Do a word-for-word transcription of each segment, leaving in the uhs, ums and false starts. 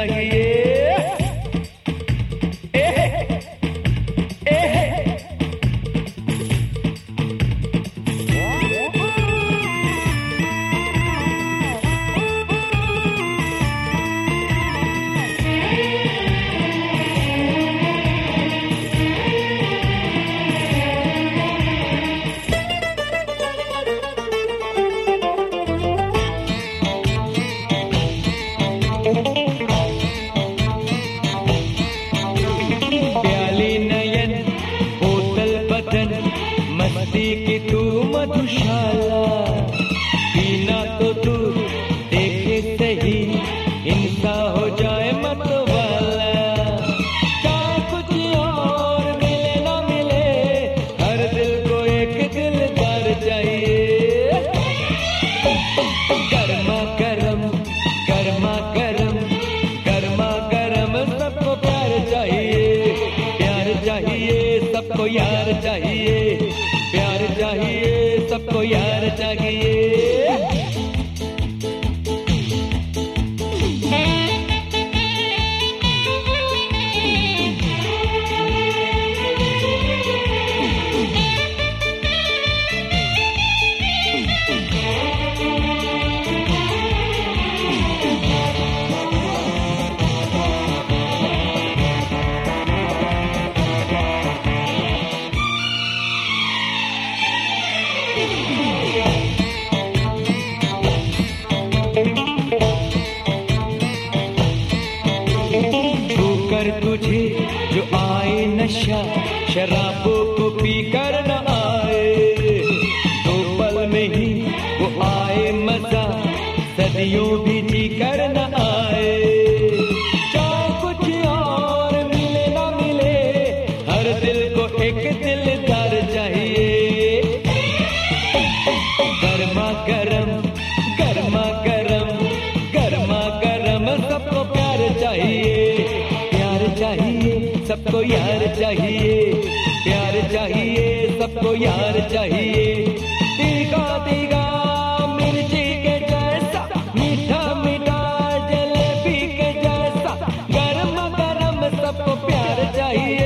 चाहिए। प्याली नयन बोतल बदन मस्ती की तू मधुशाला, पीना तो तू देखे सही इंसा हो जाए मतवाला। चाहे कुछ और मिले ना मिले, हर दिल को एक दिलदार चाहिए। गर्मा गर्म गर्मा गर्म गर्मा गर्म सबको प्यार चाहिए, प्यार चाहिए सबको यार चाहिए, प्यार चाहिए सबको यार चाहिए। छूकर तुझे जो आए नशा, शराबों को पीकर न आए। दो पल में ही वो आए मजा, सदियों भी जी कर न आए। चाहे कुछ और मिले ना मिले, हर दिल को एक दिलदार चाहिए। गर्मा गर्म गर्मा गर्म गर्मा गर्म सबको प्यार चाहिए, प्यार चाहिए सबको यार चाहिए, प्यार चाहिए सबको यार चाहिए। तीखा तीखा मिर्ची के जैसा, मीठा मीठा जलेबी के जैसा, गर्म गर्म सबको प्यार चाहिए।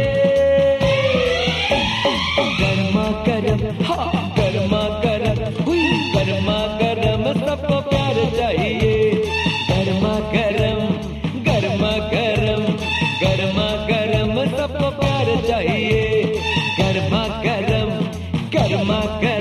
गर्मा गर्म हाँ गर्मा गर्म हुई, गर्मा गर्म सबको प्यार चाहिए। गर्मा गर्म गर्मा गर्म गर्मा गर्म सबको प्यार चाहिए। गर्मा गर्म गर्मा गर्म